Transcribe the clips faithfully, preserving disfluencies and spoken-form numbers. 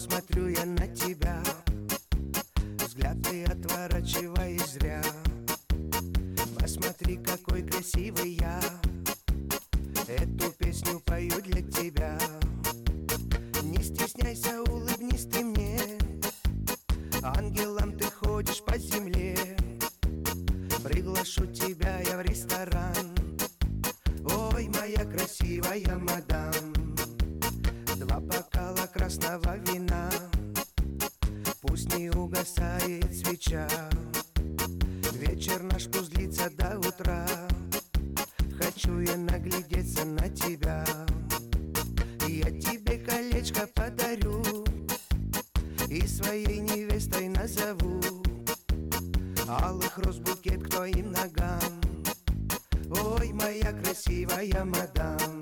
смотрю я на тебя, взгляд ты отворачиваешь зря. Посмотри, какой красивый я, эту песню пою для тебя. Не стесняйся, улыбнись ты мне, ангелом ты ходишь по земле. Приглашу тебя я в ресторан, ой, моя красивая мадам. Два бокала красного вина, пусть не угасает свеча. Вечер наш пусть длится до утра, хочу я наглядеться на тебя. Я тебе колечко подарю и своей невестой назову. Алых роз букет к твоим ногам, ой, моя красивая мадам.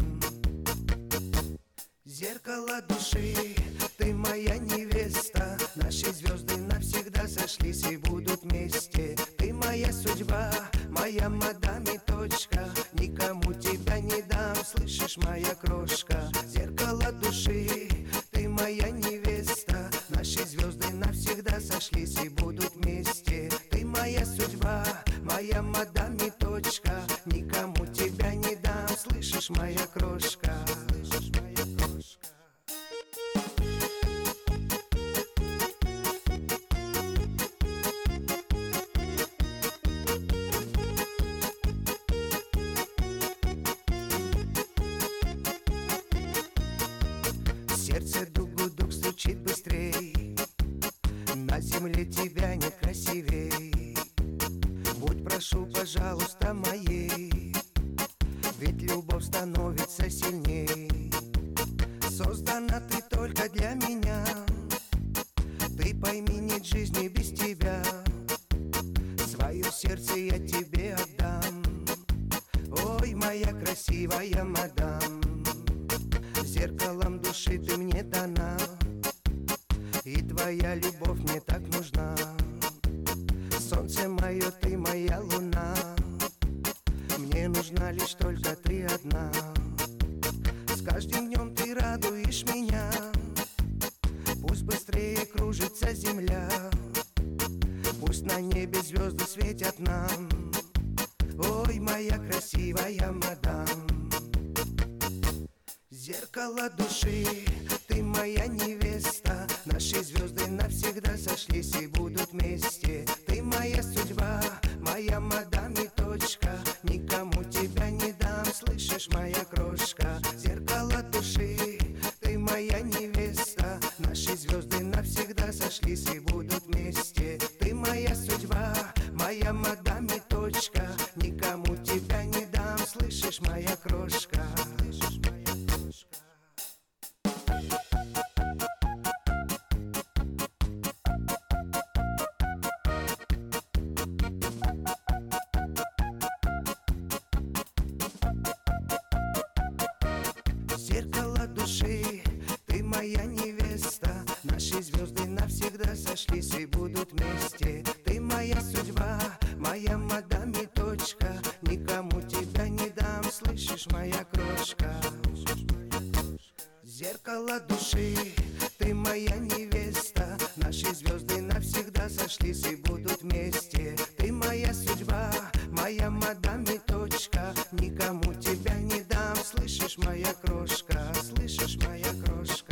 Зеркало души, ты моя невеста, наши звезды навсегда сошлись и будут вместе. Ты моя судьба, моя мадам и точка, никому тебя не дам, слышишь, моя крошка. Зеркало души, ты моя невеста, наши звезды навсегда сошлись и будут вместе. Ты моя судьба, моя мадам и точка, никому тебя не дам, слышишь, моя крошка. Слышишь, моя крошка. Сердце дуг-дуг стучит быстрей, на земле тебя нет красивей. Будь, прошу, пожалуйста, моей, ведь любовь становится сильней. Создана ты только для меня, ты пойми, нет жизни без тебя. Свое сердце я тебе отдам, ой, моя красивая мадам. Зеркалом души ты мне дана, и твоя любовь мне так нужна. Солнце мое, ты моя луна, мне нужна лишь только ты одна. С каждым днем ты радуешь меня, пусть быстрее кружится земля, пусть на небе звезды светят нам, ой, моя красивая мадам. Зеркало души, ты моя невеста, наши звезды навсегда сошлись и будут вместе. Ты моя судьба, моя мадам и точка, никому тебя не дам, слышишь, моя крошка. Зеркало души, ты моя невеста, наши звезды навсегда сошлись и будут вместе. Ты моя судьба, моя мадам и точка, никому тебя не дам, слышишь, моя крошка. Слышишь, моя крошка. Зеркало души, ты моя невеста, наши звезды навсегда сошлись и будут вместе. Ты моя судьба, моя мадам и точка, никому тебя не дам, слышишь, моя крошка. Зеркало души, ты моя невеста, наши звезды навсегда сошлись и будут вместе. Ты моя судьба, моя мадам и точка, никому тебя не дам, слышишь, моя крошка, слышишь, моя крошка.